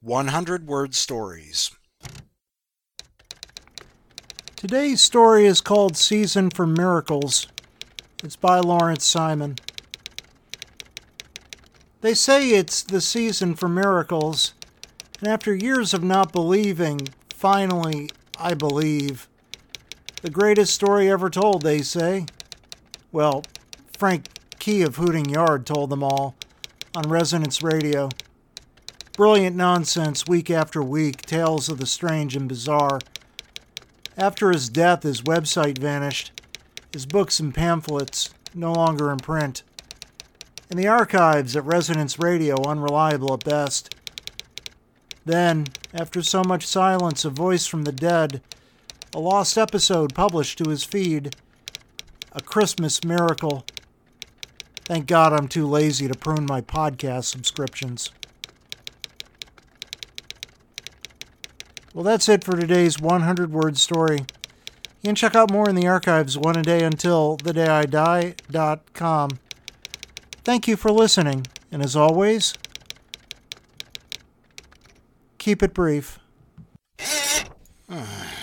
100-word stories. Today's story is called Season for Miracles. It's by Lawrence Simon. They say it's the season for miracles, and after years of not believing, finally, I believe. The greatest story ever told, they say. Well, Frank Key of Hooting Yard told them all on Resonance Radio. Brilliant nonsense week after week, tales of the strange and bizarre. After his death, his website vanished, his books and pamphlets no longer in print. And the archives at Resonance Radio unreliable at best. Then, after so much silence, a voice from the dead, a lost episode published to his feed, a Christmas miracle. Thank God I'm too lazy to prune my podcast subscriptions. Well, that's it for today's 100-word story. You can check out more in the archives oneadayuntilthedayidie.com. Thank you for listening, and as always, keep it brief.